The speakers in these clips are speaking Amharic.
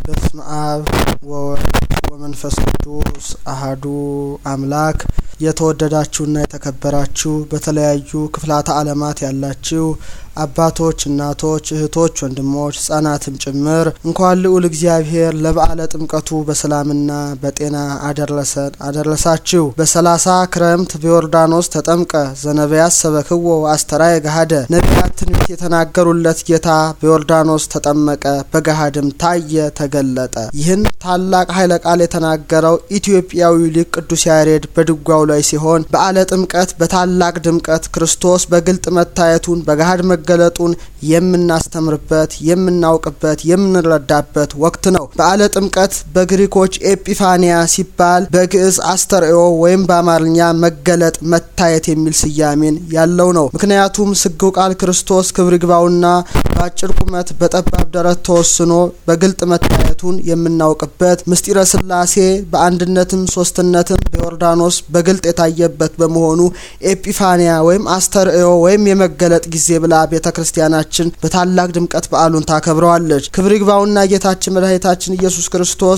በስመ አብ ወወልድ ወመንፈስ ቅዱስ አሐዱ አምላክ። የተወደዳችሁና የተከበራችሁ በተለያዩ ክፍላተ ዓለማት ያላችሁ አባቶች፣ እናቶች፣ እህቶች፣ ወንድሞች፣ ሕፃናትም ጭምር እንኳን ልዑል እግዚአብሔር ለበዓለ ጥምቀቱ በሰላምና በጤና አደረሳችሁ። በ30 ክረምት በዮርዳኖስ ተጠምቀ ዘነቢያት ሰበክዎ አስተራየ ገሃደ። ነቢያት ትንቢት የተናገሩለት ጌታ በዮርዳኖስ ተጠመቀ፣ በገሃድም ታየ፣ ተገለጠ። ይህን ታላቅ ኃይለ ቃል የተናገረው ኢትዮጵያዊ ሊቅ ቅዱስ ያሬድ በድጓው ላይ ሲሆን በዓለ ጥምቀት በታላቅ ድምቀት ክርስቶስ በግልጥ መታየቱን በገሃድ መገለጡን የምናስተምርበት የምናውቅበት የምንረዳበት ወቅት ነው። በዓለ ጥምቀት በግሪኮች ኤጲፋኒያ ሲባል በግዕዝ አስተርእዮ ወይም በአማርኛ መገለጥ መታየት የሚል ስያሜን ያለው ነው። ምክንያቱም ስግው ቃል ክርስቶስ ክብር ይግባውና በአጭር ቁመት በጠባብ ደረት ተወስኖ በግልጥ መታየቱን የምናውቅበት ምስጢረ ሥላሴ በአንድነትም ሶስትነትም በዮርዳኖስ በግልጥ የታየበት በመሆኑ ኤጲፋኒያ ወይም አስተርእዮ ወይም የመገለጥ ጊዜ ብላ ቤተክርስቲያናችን በታላቅ ድምቀት በዓሉን ታከብረዋለች። ክብር ይግባውና ጌታችን መድኃኒታችን ኢየሱስ ክርስቶስ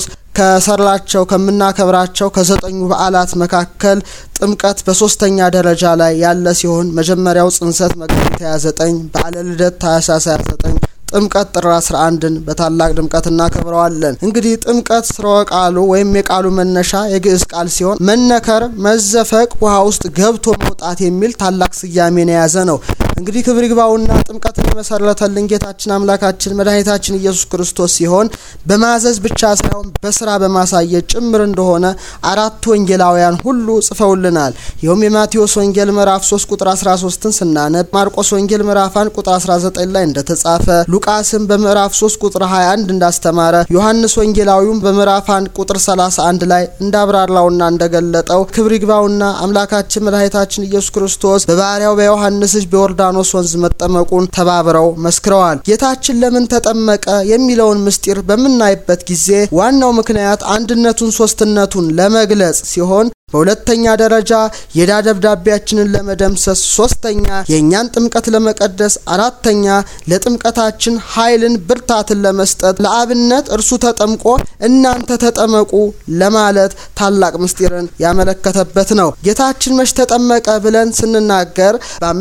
ከሰራቸው ከምናከብራቸው ከ9 በዓላት መካከል ጥምቀት በሶስተኛ ደረጃ ላይ ያለ ሲሆን መጀመሪያው ጽንሰት መጋቢት 29፣ በዓለ ልደት ታኅሳስ 29፣ ጥምቀት ጥር 11ን በታላቅ ድምቀት እናከብረዋለን። እንግዲህ ጥምቀት ስርወ ቃሉ ወይም የቃሉ መነሻ የግዕዝ ቃል ሲሆን መነከር፣ መዘፈቅ፣ ውሃ ውስጥ ገብቶ መውጣት የሚል ታላቅ ስያሜን የያዘ ነው። እንግዲህ ክብር ይግባውና ጥምቀትን የመሰረተልን ጌታችን አምላካችን መድኃኒታችን ኢየሱስ ክርስቶስ ሲሆን በማዘዝ ብቻ ሳይሆን በስራ በማሳየት ጭምር እንደሆነ 4 ወንጌላውያን ሁሉ ጽፈውልናል። ይኸውም የማቴዎስ ወንጌል ምዕራፍ 3 ቁጥር 13ን ስናነብ፣ ማርቆስ ወንጌል ምዕራፍ 1 ቁጥር 19 ላይ እንደተጻፈ፣ ሉቃስም በምዕራፍ 3 ቁጥር 21 እንዳስተማረ፣ ዮሐንስ ወንጌላዊውም በምዕራፍ 1 ቁጥር 31 ላይ እንዳብራራውና እንደገለጠው ክብር ይግባውና አምላካችን መድኃኒታችን ኢየሱስ ክርስቶስ በባሪያው በዮሐንስ በዮርዳኖስ ወንዝ መጠመቁን ተባብረው መስክረዋል። ጌታችን ለምን ተጠመቀ የሚለውን ምስጢር በምናይበት ጊዜ ዋናው ምክንያት አንድነቱን ሶስትነቱን ለመግለጽ ሲሆን በሁለተኛ ደረጃ የዕዳ ደብዳቤያችንን ለመደምሰስ፣ ሶስተኛ የኛን ጥምቀት ለመቀደስ፣ አራተኛ ለጥምቀታችን ኃይልን ብርታትን ለመስጠት ለአብነት እርሱ ተጠምቆ እናንተ ተጠመቁ ለማለት ታላቅ ምስጢርን ያመለከተበት ነው። ጌታችን መች ተጠመቀ ብለን ስንናገር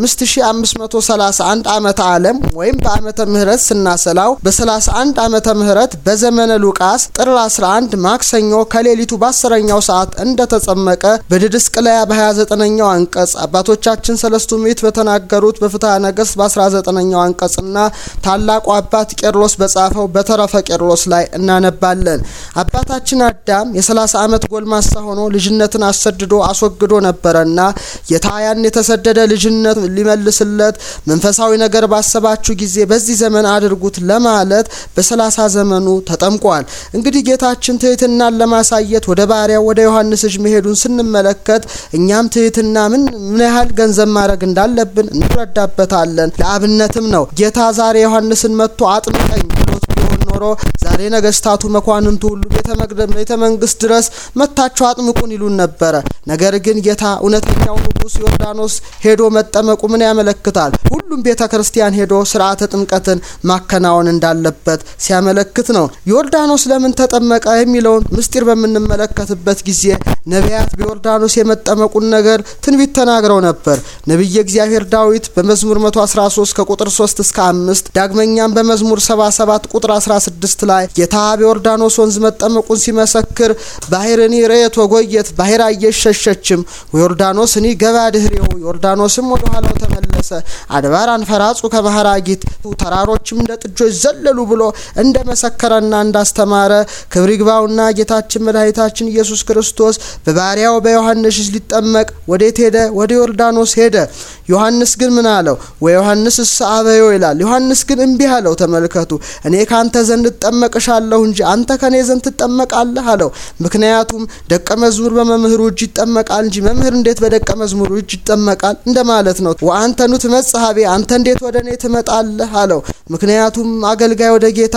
በ5531 ዓመተ ዓለም ወይም በዓመተ ምህረት ስናሰላው በ31 ዓመተ ምህረት በዘመነ ሉቃስ ጥር 11 ማክሰኞ ከሌሊቱ በ10ኛው ሰዓት እንደተጠመቀ በድድስቅልያ በ29ኛው አንቀጽ አባቶቻችን ሰለስቱ ምዕት በተናገሩት በፍትሐ ነገሥት በ19ኛው አንቀጽና ታላቁ አባት ቄርሎስ በጻፈው በተረፈ ቄርሎስ ላይ እናነባለን። አባታችን አዳም የ30 ዓመት ጎልማሳ ሆኖ ልጅነትን አሰድዶ አስወግዶ ነበርና የታያን የተሰደደ ልጅነት ሊመልስለት መንፈሳዊ ነገር ባሰባችሁ ጊዜ በዚህ ዘመን አድርጉት ለማለት በ30 ዘመኑ ተጠምቋል። እንግዲህ ጌታችን ትህትናን ለማሳየት ወደ ባሪያው ወደ ዮሐንስ እጅ መሄዱን ስንመለከት እኛም ትህትና ምን ያህል ገንዘብ ማድረግ እንዳለብን እንረዳበታለን። ለአብነትም ነው ጌታ ዛሬ ዮሐንስን መጥቶ አጥምቀኝ ብሎት ቢሆን ኖሮ ዛሬ ነገስታቱ መኳንንቱ ሁሉ ቤተ መንግስት ድረስ መታቸው አጥምቁን ይሉን ነበረ። ነገር ግን ጌታ እውነተኛው ንጉስ ዮርዳኖስ ሄዶ መጠመቁ ምን ያመለክታል? ሁሉም ቤተክርስቲያን ሄዶ ሥርዓተ ጥምቀትን ማከናወን እንዳለበት ሲያመለክት ነው። ዮርዳኖስ ለምን ተጠመቀ የሚለውን ምስጢር በምንመለከትበት ጊዜ ነቢያት በዮርዳኖስ የመጠመቁን ነገር ትንቢት ተናግረው ነበር። ነብይ እግዚአብሔር ዳዊት በመዝሙር 113 ከቁጥር 3 እስከ 5 ዳግመኛም በመዝሙር 77 ቁጥር 16 ላይ ጌታ በዮርዳኖስ ወንዝ መጠመቁን ሲመሰክር ባህርኒ ረየት ወጎየት ባህር አየሸሸችም ወዮርዳኖስኒ ገባ ድህሬው ዮርዳኖስም ወደ ኋላው ተመለሰ አድባር አንፈራጹ ከመሐራጊት ተራሮችም እንደ ጥጆች ዘለሉ ብሎ እንደመሰከረና እንዳስተማረ ክብር ይግባውና ጌታችን መድኃኒታችን ኢየሱስ ክርስቶስ በባሪያው በዮሐንስ ሊጠመቅ ወዴት ሄደ? ወደ ዮርዳኖስ ሄደ። ዮሐንስ ግን ምን አለው? ወዮሐንስ ሰአበዮ ይላል። ዮሐንስ ግን እምቢ አለው። ተመልከቱ፣ እኔ ካንተ ዘንድ ተጠመቅሻለሁ እንጂ አንተ ከኔ ዘንድ ትጠመቃለህ አለው። ምክንያቱም ደቀ መዝሙር በመምህሩ እጅ ይጠመቃል እንጂ መምህር እንዴት በደቀ መዝሙሩ እጅ ይጠመቃል እንደማለት ነው። ወአንተኑ ትመጽሐቤ አንተ እንዴት ወደኔ ትመጣለህ አለው። ምክንያቱም አገልጋይ ወደ ጌታው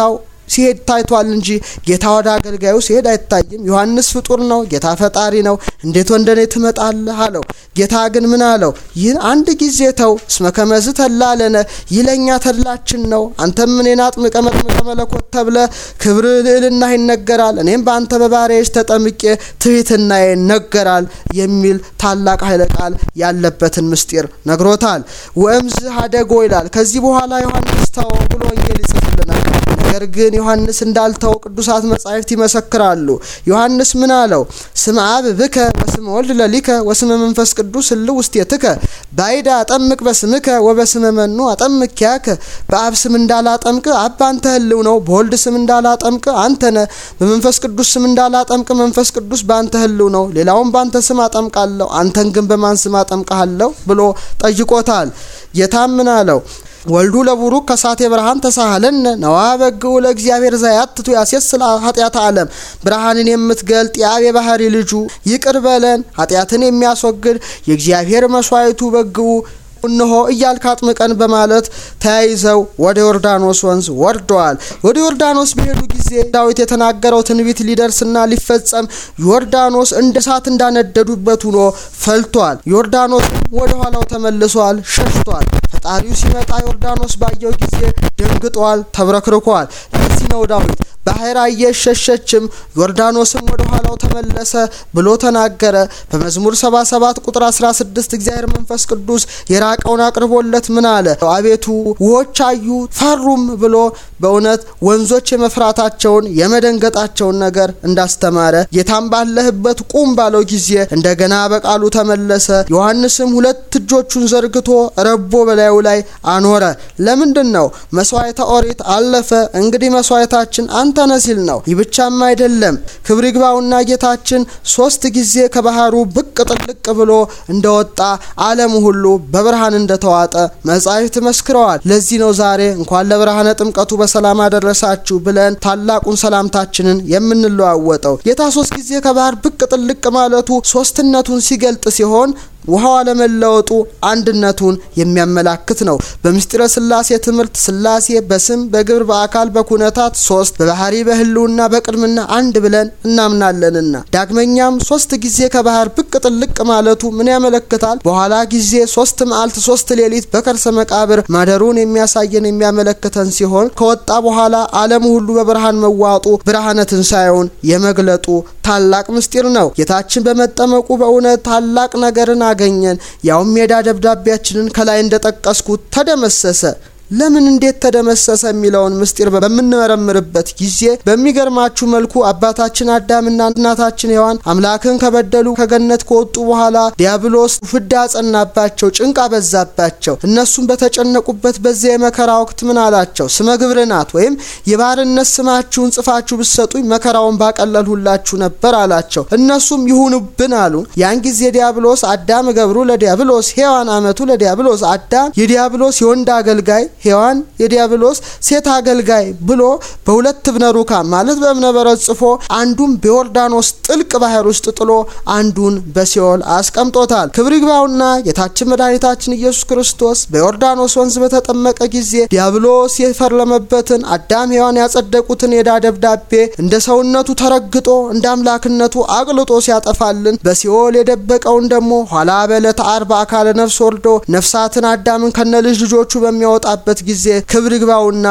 ሲሄድ ታይቷል እንጂ ጌታ ወደ አገልጋዩ ሲሄድ አይታይም። ዮሐንስ ፍጡር ነው፣ ጌታ ፈጣሪ ነው። እንዴት ወንደኔ ትመጣለህ አለው። ጌታ ግን ምን አለው? ይህን አንድ ጊዜ ተው፣ እስመ ከመዝ ተላለነ ይለኛ ተድላችን ነው። አንተም እኔን አጥምቀ መጥምቀ መለኮት ተብለ ክብር ልዕልና ይነገራል፣ እኔም በአንተ በባሪያዎች ተጠምቄ ትሕትና ይነገራል የሚል ታላቅ ኃይለ ቃል ያለበትን ምስጢር ነግሮታል። ወእምዝ ሀደጎ ይላል። ከዚህ በኋላ ዮሐንስ ተው ብሎ ወንጌል ይጽፍልናል። ነገር ግን ዮሐንስ እንዳልተው ቅዱሳት መጻሕፍት ይመሰክራሉ። ዮሐንስ ምን አለው? ስም አብ ብከ ወስም ወልድ ለሊከ ወስም መንፈስ ቅዱስ ውስቴትከ ባይዳ አጠምቅ በስምከ ወበስመ መኑ አጠምቅ ያከ። በአብ ስም እንዳላጠምቅ አብ አንተ ህልው ነው፣ በወልድ ስም እንዳላጠምቅ አንተ ነህ፣ በመንፈስ ቅዱስ ስም እንዳላጠምቅ መንፈስ ቅዱስ በአንተ ህልው ነው፣ ሌላውን በአንተ ስም አጠምቃለሁ፣ አንተን ግን በማን ስም አጠምቃለሁ ብሎ ጠይቆታል። ጌታም ምን አለው? ወልዱ ለቡሩክ ከሳቴ ብርሃን ተሳሃለን ነዋ በግኡ ለእግዚአብሔር ዘያትቱ ያስየስል ኃጢአት ዓለም። ብርሃንን የምትገልጥ የአብ የባህሪ ልጁ ይቅር በለን፣ ኃጢአትን የሚያስወግድ የእግዚአብሔር መስዋዕቱ በግኡ እነሆ እያልክ አጥምቀን በማለት ተያይዘው ወደ ዮርዳኖስ ወንዝ ወርደዋል። ወደ ዮርዳኖስ በሄዱ ጊዜ ዳዊት የተናገረው ትንቢት ሊደርስና ሊፈጸም ዮርዳኖስ እንደ እሳት እንዳነደዱበት ሆኖ ፈልቷል። ዮርዳኖስ ወደ ኋላው ተመልሷል፣ ሸሽቷል። ፈጣሪው ሲመጣ ዮርዳኖስ ባየው ጊዜ ደንግጧል፣ ተብረክርኳል። ለዚህ ነው ዳዊት ባህር አየሸሸችም ዮርዳኖስም ወደ ኋላው ተመለሰ ብሎ ተናገረ። በመዝሙር 77 ቁጥር 16 እግዚአብሔር መንፈስ ቅዱስ የራቀውን አቅርቦለት ምን አለ? አቤቱ ውሆች አዩ ፈሩም ብሎ በእውነት ወንዞች የመፍራታቸውን የመደንገጣቸውን ነገር እንዳስተማረ ጌታም ባለህበት ቁም ባለው ጊዜ እንደገና በቃሉ ተመለሰ። ዮሐንስም ሁለት እጆቹን ዘርግቶ ረቦ በላዩ ላይ አኖረ። ለምንድን ነው? መስዋዕተ ኦሪት አለፈ፣ እንግዲህ መስዋዕታችን አንተ ነህ ሲል ነው። ይህ ብቻም አይደለም። ክብር ይግባውና ጌታችን 3 ጊዜ ከባህሩ ብቅ ጥልቅ ብሎ እንደወጣ ዓለም ሁሉ በብርሃን እንደተዋጠ መጻሕፍት መስክረዋል። ለዚህ ነው ዛሬ እንኳን ለብርሃነ ጥምቀቱ በሰላም አደረሳችሁ ብለን ታላቁን ሰላምታችንን የምንለዋወጠው። ጌታ 3 ጊዜ ከባህር ብቅ ጥልቅ ማለቱ ሶስትነቱን ሲገልጥ ሲሆን ውሃው አለመለወጡ አንድነቱን የሚያመላክት ነው። በምስጢረ ሥላሴ ትምህርት ሥላሴ በስም በግብር በአካል በኩነታት 3 በባህሪ በህልውና በቅድምና አንድ ብለን እናምናለንና ዳግመኛም 3 ጊዜ ከባህር ብቅ ጥልቅ ማለቱ ምን ያመለክታል? በኋላ ጊዜ 3 መዓልት 3 ሌሊት በከርሰ መቃብር ማደሩን የሚያሳየን የሚያመለክተን ሲሆን ከወጣ በኋላ ዓለም ሁሉ በብርሃን መዋጡ ብርሃነ ትንሣኤውን የመግለጡ ታላቅ ምስጢር ነው። ጌታችን በመጠመቁ በእውነት ታላቅ ነገርን አገኘን። ያውም የዕዳ ደብዳቤያችንን ከላይ እንደጠቀስኩት ተደመሰሰ። ለምን እንዴት ተደመሰሰ የሚለውን ምስጢር በመንመረምርበት ጊዜ በሚገርማችሁ መልኩ አባታችን አዳምና እናታችን ሔዋን አምላክን ከበደሉ ከገነት ከወጡ በኋላ ዲያብሎስ ፍዳ ጸናባቸው፣ ጭንቅ አበዛባቸው። እነሱም በተጨነቁበት በዚያ የመከራ ወቅት ምን አላቸው? ስመ ግብርናት ወይም የባርነት ስማችሁን ጽፋችሁ ብትሰጡኝ መከራውን ባቀለልሁላችሁ ነበር አላቸው። እነሱም ይሁንብን አሉ። ያን ጊዜ ዲያብሎስ አዳም ገብሩ ለዲያብሎስ ሔዋን አመቱ ለዲያብሎስ አዳም የዲያብሎስ የወንድ አገልጋይ ሔዋን የዲያብሎስ ሴት አገልጋይ ብሎ በሁለት እብነ ሩካም ማለት በእብነ በረድ ጽፎ አንዱን በዮርዳኖስ ጥልቅ ባህር ውስጥ ጥሎ አንዱን በሲኦል አስቀምጦታል። ክብር ይግባውና ጌታችን መድኃኒታችን ኢየሱስ ክርስቶስ በዮርዳኖስ ወንዝ በተጠመቀ ጊዜ ዲያብሎስ የፈረመበትን አዳም ሔዋን ያጸደቁትን የዕዳ ደብዳቤ እንደ ሰውነቱ ተረግጦ እንደ አምላክነቱ አቅልጦ ሲያጠፋልን በሲኦል የደበቀውን ደግሞ ኋላ በዕለተ ዓርብ አካለ ነፍስ ወርዶ ነፍሳትን አዳምን ከነልጅ ልጆቹ በሚያወጣ በት ጊዜ ክብር ይግባውና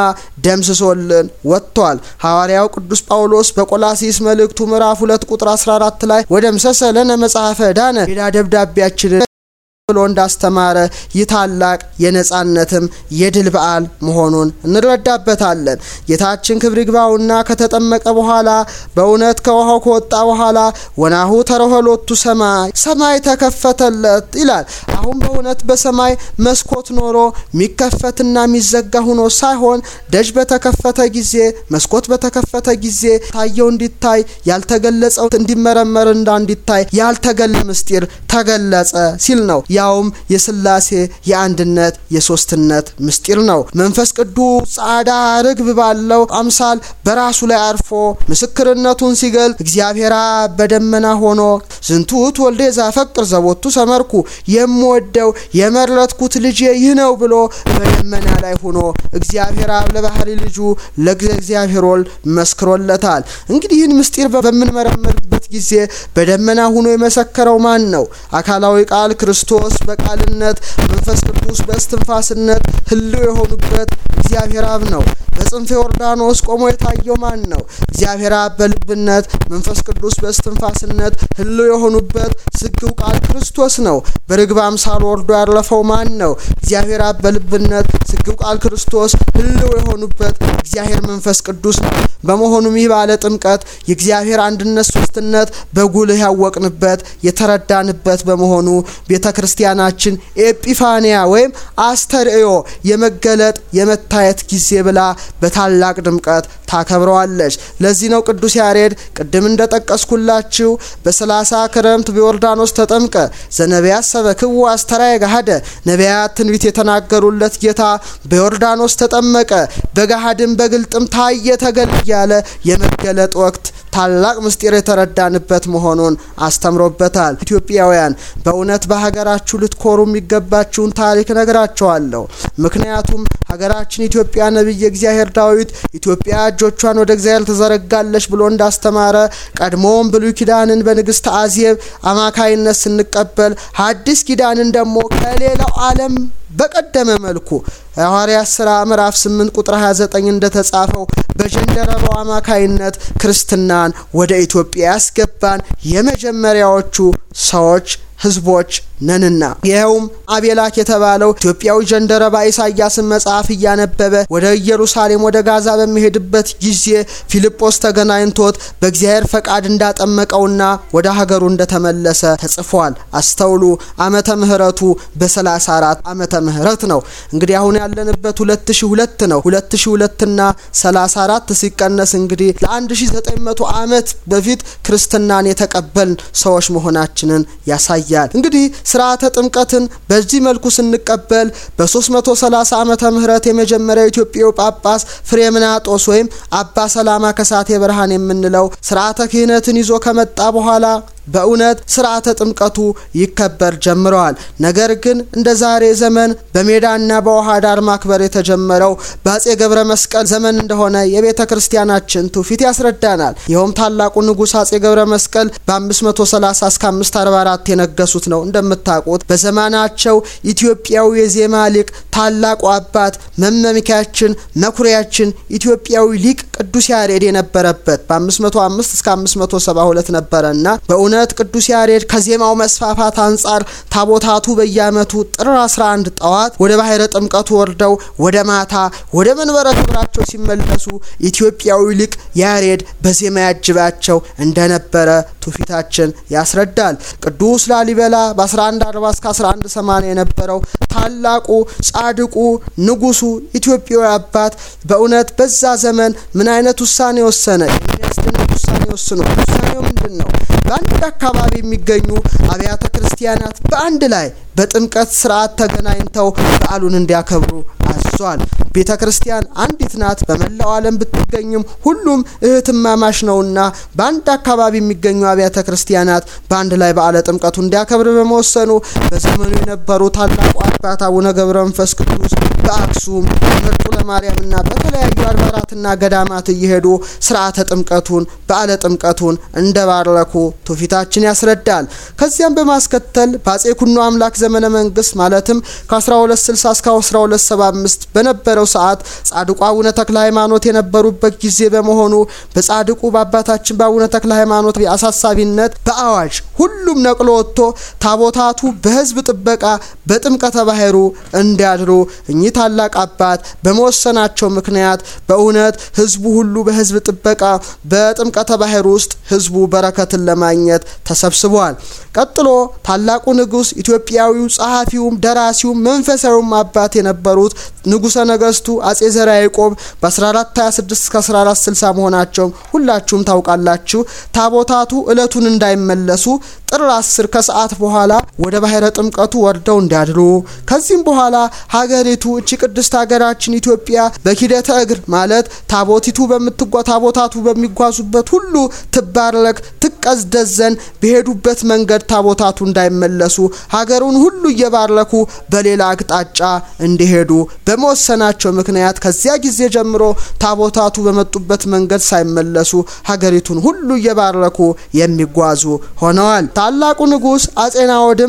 ደምስሶልን ወጥቷል። ሐዋርያው ቅዱስ ጳውሎስ በቆላሲስ መልእክቱ ምዕራፍ 2 ቁጥር 14 ላይ ወደምሰሰለነ መጽሐፈ ዳነ የዕዳ ደብዳቤያችንን ብሎ እንዳስተማረ ይታላቅ የነጻነትም የድል በዓል መሆኑን እንረዳበታለን። ጌታችን ክብር ይግባውና ከተጠመቀ በኋላ በእውነት ከውሃው ከወጣ በኋላ ወናሁ ተረሆሎቱ ሰማይ ተከፈተለት ይላል። አሁን በእውነት በሰማይ መስኮት ኖሮ ሚከፈትና ሚዘጋ ሆኖ ሳይሆን ደጅ በተከፈተ ጊዜ መስኮት በተከፈተ ጊዜ ታየው እንዲታይ ያልተገለጸው እንዲመረመር እንዲታይ ያልተገለጸ ምስጢር ተገለጸ ሲል ነው። ያውም የሥላሴ የአንድነት የሶስትነት ምስጢር ነው። መንፈስ ቅዱስ ጻዕዳ ርግብ ባለው አምሳል በራሱ ላይ አርፎ ምስክርነቱን ሲገልጥ እግዚአብሔር በደመና ሆኖ ዝንቱ ወልደ ዘአፈቅር ዘቦቱ ሰመርኩ የምወደው የመረጥኩት ልጄ ይህ ነው ብሎ በደመና ላይ ሆኖ እግዚአብሔር አብ ለባህሪ ልጁ ለእግዚአብሔር ወልድ መስክሮለታል። እንግዲህ ይህን ምስጢር በምንመረምርበት ጊዜ በደመና ሆኖ የመሰከረው ማን ነው? አካላዊ ቃል ክርስቶስ በቃልነት መንፈስ ቅዱስ በእስትንፋስነት ህልው የሆኑበት እግዚአብሔር አብ ነው። በጽንፈ ዮርዳኖስ ቆሞ የታየው ማን ነው? እግዚአብሔር አብ በልብነት መንፈስ ቅዱስ በእስትንፋስነት ህልው የሆኑበት ስግው ቃል ክርስቶስ ነው። በርግብ አምሳል ወርዶ ያለፈው ማን ነው? እግዚአብሔር አብ በልብነት ስግው ቃል ክርስቶስ ህልው የሆኑበት እግዚአብሔር መንፈስ ቅዱስ ነው። በመሆኑም ይህ ባለ ጥምቀት የእግዚአብሔር አንድነት ሶስትነት በጉልህ ያወቅንበት የተረዳንበት በመሆኑ ቤተክርስቲያናችን ኤጲፋኒያ ወይም አስተርእዮ የመገለጥ የመታየት ጊዜ ብላ በታላቅ ድምቀት ታከብረዋለች። ለዚህ ነው ቅዱስ ያሬድ ቅድም እንደጠቀስኩላችሁ በ30 ክረምት በዮርዳኖስ ተጠምቀ ዘነቢያት ሰበክው አስተራየ ገሃደ ነቢያት ትንቢት የተናገሩለት ጌታ በዮርዳኖስ ተጠመቀ በገሃድም በግልጥም ታየ ተገልያለ የመገለጥ ወቅት ታላቅ ምስጢር የተረዳንበት መሆኑን አስተምሮበታል። ኢትዮጵያውያን በእውነት በሀገራችሁ ልትኮሩ የሚገባችሁን ታሪክ ነግራችኋለሁ። ምክንያቱም ሀገራችን ኢትዮጵያ ነብይ እግዚአብሔር ዳዊት ኢትዮጵያ እጆቿን ወደ እግዚአብሔር ተዘረጋለች ብሎ እንዳስተማረ ቀድሞም ብሉይ ኪዳንን በንግስት አዜብ አማካይነት ስንቀበል ሐዲስ ኪዳንን ደግሞ ከሌላው ዓለም በቀደመ መልኩ ሐዋርያት ሥራ ምዕራፍ 8 ቁጥር 29 እንደተጻፈው በጀንደረባው አማካይነት ክርስትናን ወደ ኢትዮጵያ ያስገባን የመጀመሪያዎቹ ሰዎች ህዝቦች ነንና ይሄውም አቤላክ የተባለው ኢትዮጵያዊ ጀንደረባ ኢሳያስን መጽሐፍ ያነበበ ወደ ኢየሩሳሌም ወደ ጋዛ በሚሄድበት ጊዜ ፊልጶስ ተገናኝቶት በእግዚአብሔር ፈቃድ እንዳጠመቀውና ወደ ሀገሩ እንደተመለሰ ተጽፏል። አስተውሉ። ዓመተ ምህረቱ በ34 ዓመተ ምህረት ነው። እንግዲህ አሁን ያለንበት 2002 ነው። 2002 እና 34 ሲቀነስ እንግዲህ ለ1900 ዓመት በፊት ክርስትናን የተቀበልን ሰዎች መሆናችንን ያሳያል። እንግዲህ ስርዓተ ጥምቀትን በዚህ መልኩ ስንቀበል በ330 ዓመተ ምህረት የመጀመሪያው ኢትዮጵያው ጳጳስ ፍሬምናጦስ ወይም አባ ሰላማ ከሳቴ ብርሃን የምንለው ስርዓተ ክህነትን ይዞ ከመጣ በኋላ በእውነት ስርዓተ ጥምቀቱ ይከበር ጀምሯል። ነገር ግን እንደ ዛሬ ዘመን በሜዳና በውሃ ዳር ማክበር የተጀመረው በአጼ ገብረ መስቀል ዘመን እንደሆነ የቤተክርስቲያናችን ትውፊት ያስረዳናል። ይኸውም ታላቁ ንጉስ አጼ ገብረ መስቀል በ530 እስከ 544 የነገሱት ነው። እንደምታውቁት በዘመናቸው ኢትዮጵያዊ የዜማ ሊቅ ታላቁ አባት መመምኪያችን መኩሪያችን ኢትዮጵያዊ ሊቅ ቅዱስ ያሬድ የነበረበት በ505 እስከ 572 ነበርና በእውነት ቅዱስ ያሬድ ከዜማው መስፋፋት አንፃር ታቦታቱ በየዓመቱ ጥር 11 ጠዋት ወደ ባህረ ጥምቀቱ ወርደው ወደ ማታ ወደ መንበረ ክብራቸው ሲመለሱ ኢትዮጵያዊ ሊቅ ያሬድ በዜማ ያጅባቸው እንደነበረ ትውፊታችን ያስረዳል። ቅዱስ ላሊበላ በ1140 እስከ 1180 የነበረው ታላቁ ጻድቁ ንጉሱ ኢትዮጵያዊ አባት በእውነት በዛ ዘመን ምን አይነት ውሳኔ ወሰነ? የሚያስደንቅ ውሳኔ ወስኖ ውሳኔው ምንድነው? በአንድ አካባቢ የሚገኙ አብያተ ክርስቲያናት በአንድ ላይ በጥምቀት ስርዓት ተገናኝተው በዓሉን እንዲያከብሩ አዟል። ቤተክርስቲያን አንዲት ናት። በመላው ዓለም ብትገኝም ሁሉም እህትማማች ነውና በአንድ አካባቢ የሚገኙ አብያተ ክርስቲያናት በአንድ ላይ በዓለ ጥምቀቱ እንዲያከብሩ በመወሰኑ በዘመኑ የነበሩ ታላቁ አባት አቡነ ገብረ መንፈስ ቅዱስ በአክሱም በመርጡ ለማርያምና በተለያዩ አድባራትና ገዳማት እየሄዱ ስርዓተ ጥምቀቱን በዓለ ጥምቀቱን እንደባረኩ ትውፊታችን ያስረዳል። ከዚያም በማስከተል በአጼ ኩኖ አምላክ ዘመነ መንግስት ማለትም ከ1260 እስከ 1275 በነበረው ሰዓት ጻድቁ አቡነ ተክለ ሃይማኖት የነበሩበት ጊዜ በመሆኑ በጻድቁ በአባታችን በአቡነ ተክለ ሃይማኖት አሳሳቢነት በአዋጅ ሁሉም ነቅሎ ወጥቶ ታቦታቱ በህዝብ ጥበቃ በጥምቀተ ባህሩ እንዲያድሩ እኚህ ታላቅ አባት በመወሰናቸው ምክንያት በእውነት ህዝቡ ሁሉ በህዝብ ጥበቃ በጥምቀተ ባህሩ ውስጥ ህዝቡ በረከትን ለማግኘት ተሰብስቧል። ቀጥሎ ታላቁ ንጉስ ኢትዮጵያዊው ጸሐፊውም ደራሲውም መንፈሳዊውም አባት የነበሩት ንጉሰ ነገስቱ አጼ ዘርዓ ያዕቆብ በ1426 እስከ 1460 መሆናቸው ሁላችሁም ታውቃላችሁ። ታቦታቱ እለቱን እንዳይመለሱ ጥር 10 ከሰዓት በኋላ ወደ ባህረ ጥምቀቱ ወርደው እንዲያድሩ ከዚህም በኋላ ሀገሪቱ እቺ ቅድስት ሀገራችን ኢትዮጵያ በኪደተ እግር ማለት ታቦታቱ በሚጓዙበት ሁሉ ትባረክ ትቀዝደዘን በሄዱበት መንገድ ታቦታቱ እንዳይመለሱ ሀገሩን ሁሉ እየባረኩ በሌላ አቅጣጫ እንዲሄዱ በመወሰናቸው ምክንያት ከዚያ ጊዜ ጀምሮ ታቦታቱ በመጡበት መንገድ ሳይመለሱ ሀገሪቱን ሁሉ እየባረኩ የሚጓዙ ሆነዋል። ታላቁ ንጉስ አጼ ናኦድም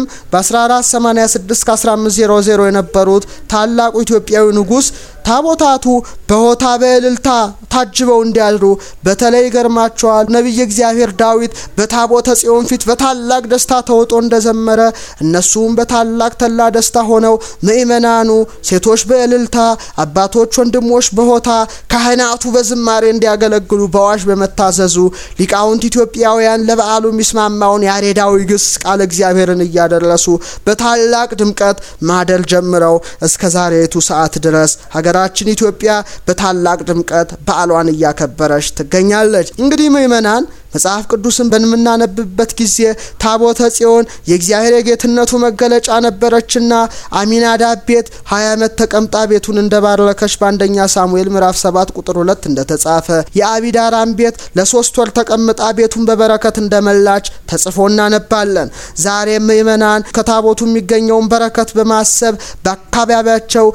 በ1486 1500 የነበሩት ታላቁ ኢትዮጵያዊ ንጉስ ታቦታቱ በሆታ በእልልታ ታጅበው እንዲያድሩ በተለይ ገርማቸዋል። ነብይ እግዚአብሔር ዳዊት በታቦተ ጽዮን ፊት በታላቅ ደስታ ተውጦ እንደዘመረ እነሱም በታላቅ ተላ ደስታ ሆነው ምእመናኑ ሴቶች በእልልታ አባቶች ወንድሞች በሆታ ካህናቱ በዝማሬ እንዲያገለግሉ በዋሽ በመታዘዙ ሊቃውንት ኢትዮጵያውያን ለበዓሉ ሚስማማውን ያሬዳዊ ግስ ቃል እግዚአብሔርን እያደረሱ በታላቅ ድምቀት ማደል ጀምረው እስከ ዛሬቱ ሰዓት ድረስ ሀገራችን ኢትዮጵያ በታላቅ ድምቀት በዓሏን እያከበረች ትገኛለች። እንግዲህ ምእመናን መጽሐፍ ቅዱስን በመናነብበት ጊዜ ታቦተ ጽዮን የእግዚአብሔር የጌትነቱ መገለጫ ነበረችና አሚናዳብ ቤት 20 ዓመት ተቀምጣ ቤቱን እንደባረከች በአንደኛ ሳሙኤል ምዕራፍ 7 ቁጥር 2 እንደተጻፈ የአቢዳራም ቤት ለ3 ወር ተቀምጣ ቤቱን በበረከት እንደመላች ተጽፎ እናነባለን። ዛሬ ምእመናን ከታቦቱ የሚገኘውን በረከት በማሰብ በአካባቢያቸው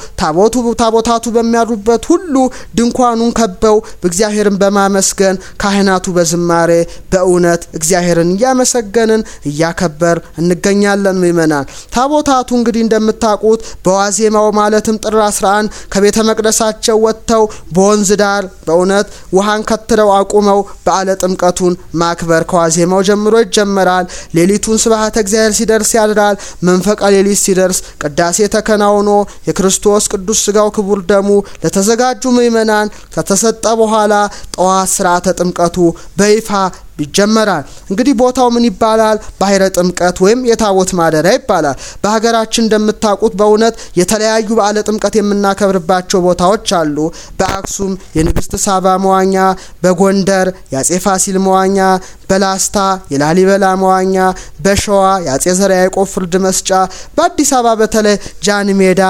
ታቦታቱ በሚያድሩበት ሁሉ ድንኳኑን ከበው በእግዚአብሔርን በማመስገን ካህናቱ በዝማሬ በእውነት እግዚአብሔርን እያመሰገንን እያከበር እንገኛለን። ምእመናን ታቦታቱ እንግዲህ እንደምታውቁት በዋዜማው ማለትም ጥር 11 ከቤተ መቅደሳቸው ወጥተው በወንዝ ዳር በእውነት ውሃን ከትረው አቁመው በዓለ ጥምቀቱን ማክበር ከዋዜማው ጀምሮ ይጀመራል። ሌሊቱን ስብሐተ እግዚአብሔር ሲደርስ ያድራል። መንፈቀ ሌሊት ሲደርስ ቅዳሴ ተከናውኖ የክርስቶስ ቅዱስ ሥጋው ክቡር ደሙ ለተዘጋጁ ምእመናን ከተሰጠ በኋላ ጠዋት ሥርዓተ ጥምቀቱ በይፋ ይጀመራል። እንግዲህ ቦታው ምን ይባላል? ባህረ ጥምቀት ወይም የታቦት ማደሪያ ይባላል። በሀገራችን እንደምታውቁት በእውነት የተለያዩ በዓለ ጥምቀት የምናከብርባቸው ቦታዎች አሉ። በአክሱም የንግስት ሳባ መዋኛ፣ በጎንደር የአጼ ፋሲል መዋኛ፣ በላስታ የላሊበላ መዋኛ፣ በሸዋ የአጼ ዘርዓ ያዕቆብ ፍርድ መስጫ፣ በአዲስ አበባ በተለይ ጃን ሜዳ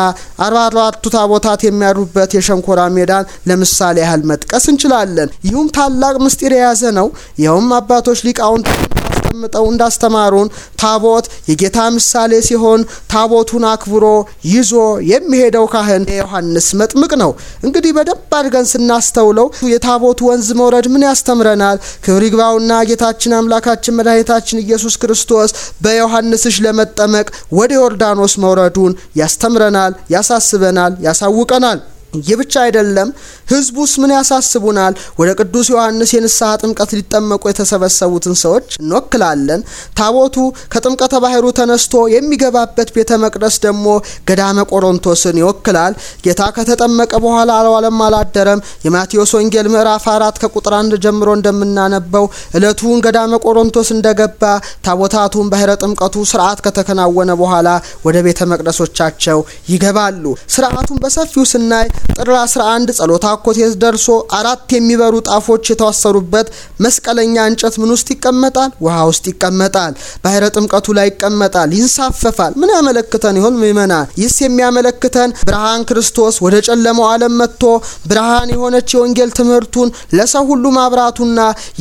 44ቱ ታቦታት የሚያድሩበት የሸንኮራ ሜዳን ለምሳሌ ያህል መጥቀስ እንችላለን። ይህም ታላቅ ምስጢር የያዘ ነው። ይኸውም አባቶች ሊቃውንት አስቀምጠው እንዳስተማሩን ታቦት የጌታ ምሳሌ ሲሆን ታቦቱን አክብሮ ይዞ የሚሄደው ካህን ዮሐንስ መጥምቅ ነው። እንግዲህ በደንብ አድርገን ስናስተውለው የታቦቱ ወንዝ መውረድ ምን ያስተምረናል? ክብር ይግባውና ጌታችን አምላካችን መድኃኒታችን ኢየሱስ ክርስቶስ በዮሐንስሽ ለመጠመቅ ወደ ዮርዳኖስ መውረዱን ያስተምረናል፣ ያሳስበናል፣ ያሳውቀናል። ይህ ብቻ አይደለም። ህዝቡስ ምን ያሳስቡናል? ወደ ቅዱስ ዮሐንስ የንስሐ ጥምቀት ሊጠመቁ የተሰበሰቡትን ሰዎች እንወክላለን። ታቦቱ ከጥምቀተ ባህሩ ተነስቶ የሚገባበት ቤተ መቅደስ ደግሞ ገዳመ ቆሮንቶስን ይወክላል። ጌታ ከተጠመቀ በኋላ አልዋለም አላደረም። የማቴዎስ ወንጌል ምዕራፍ 4 ከቁጥር 1 ጀምሮ እንደምናነበው እለቱን ገዳመ ቆሮንቶስ እንደገባ ታቦታቱን ባህረ ጥምቀቱ ስርዓት ከተከናወነ በኋላ ወደ ቤተ መቅደሶቻቸው ይገባሉ። ስርዓቱን በሰፊው ስናይ ጥር 11 ጸሎተ አኮቴት ደርሶ 4 የሚበሩ ጣፎች የተዋሰሩበት መስቀለኛ እንጨት ምን ውስጥ ይቀመጣል? ውሃ ውስጥ ይቀመጣል። ባህረ ጥምቀቱ ላይ ይቀመጣል፣ ይንሳፈፋል። ምን ያመለክተን ይሆን ምእመናን? ይህስ የሚያመለክተን ብርሃን ክርስቶስ ወደ ጨለማው ዓለም መጥቶ ብርሃን የሆነች የወንጌል ትምህርቱን ለሰው ሁሉ ማብራቱና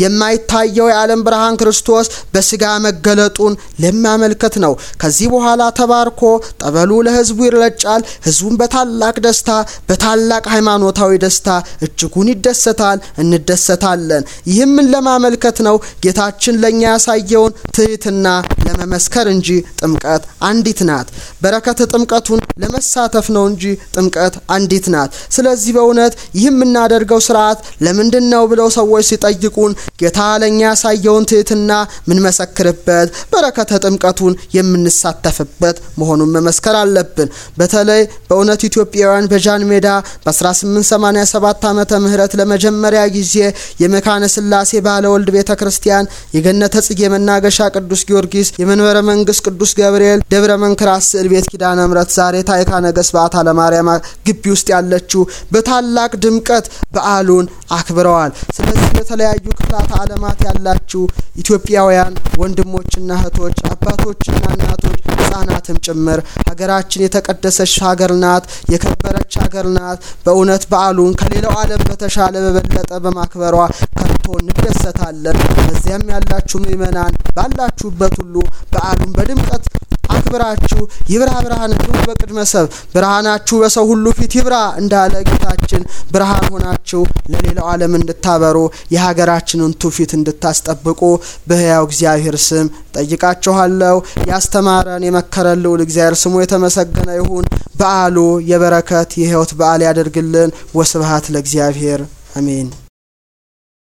የማይታየው የዓለም ብርሃን ክርስቶስ በስጋ መገለጡን ለማመልከት ነው። ከዚህ በኋላ ተባርኮ ጠበሉ ለህዝቡ ይረጫል። ህዝቡን በታላቅ ደስታ በታላቅ ሃይማኖታዊ ደስታ እጅጉን ይደሰታል፣ እንደሰታለን። ይህም ለማመልከት ነው። ጌታችን ለኛ ያሳየውን ትህትና ለመመስከር እንጂ ጥምቀት አንዲት ናት። በረከተ ጥምቀቱን ለመሳተፍ ነው እንጂ ጥምቀት አንዲት ናት። ስለዚህ በእውነት ይህም እናደርገው ስርዓት ለምንድነው ብለው ሰዎች ሲጠይቁን ጌታ ለኛ ያሳየውን ትህትና ምን መሰክርበት በረከተ ጥምቀቱን የምንሳተፍበት መሆኑን መመስከር አለብን። በተለይ በእውነት ኢትዮጵያውያን በጃን ሜዳ በ1887 ዓመተ ምህረት ለመጀመሪያ ጊዜ የመካነ ስላሴ ባለ ወልድ ቤተክርስቲያን የገነተ ጽጌ መናገሻ ቅዱስ ጊዮርጊስ የመንበረ መንግስት ቅዱስ ገብርኤል ደብረ መንክራት ስዕል ቤት ኪዳነ ምሕረት ዛሬ ታይካ ነገስ በዓታ ለማርያም ግቢ ውስጥ ያለችው በታላቅ ድምቀት በዓሉን አክብረዋል። ስለዚህ የተለያዩ ክፍላተ ዓለማት ያላችሁ ኢትዮጵያውያን ወንድሞችና እህቶች አባቶችና እናቶች ህፃናትም ጭምር ሀገራችን የተቀደሰች ሀገር ናት የከበረች ሀገር ናት በእውነት በዓሉን ከሌላው ዓለም በተሻለ በበለጠ በማክበሯ ከቶ እንደሰታለን በዚያም ያላችሁ ምእመናን ባላችሁበት ሁሉ በዓሉን በድምቀት አክብራችሁ ይብራ ብርሃናችሁ በቅድመ ሰብ ብርሃናችሁ በሰው ሁሉ ፊት ይብራ እንዳለ ጌታችን ብርሃን ሆናችሁ ለሌላው ዓለም እንድታበሩ የሀገራችንን ትውፊት እንድታስጠብቁ በሕያው እግዚአብሔር ስም ጠይቃችኋለሁ ያስተማረን የመከረን ልዑል እግዚአብሔር ስሙ የተመሰገነ ይሁን በዓሉ የበረከት የሕይወት በዓል ያድርግልን ወስብሐት ለእግዚአብሔር አሜን